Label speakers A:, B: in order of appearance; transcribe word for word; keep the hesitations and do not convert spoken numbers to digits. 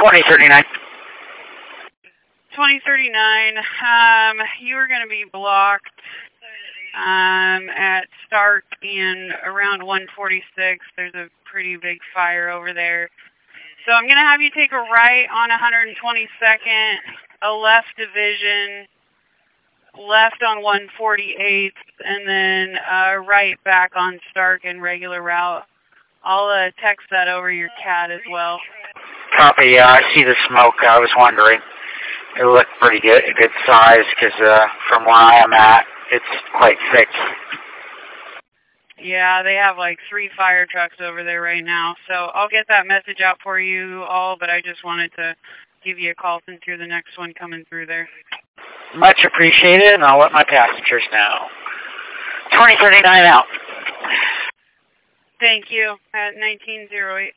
A: twenty thirty-nine.
B: twenty thirty-nine, um, you are going to be blocked um, at Stark and around one forty-six. There's a pretty big fire over there. So I'm going to have you take a right on one twenty-second, a left division, left on one forty-eighth, and then uh, right back on Stark in regular route. I'll uh, text that over your cat as well.
A: Copy, yeah, I see the smoke. I was wondering. It looked pretty good, a good size, because uh, from where I am at, it's quite thick.
B: Yeah, they have like three fire trucks over there right now. So I'll get that message out for you all, but I just wanted to give you a call since you're the next one coming through there.
A: Much appreciated, and I'll let my passengers know. twenty thirty-nine out.
B: Thank you, at nineteen oh eight.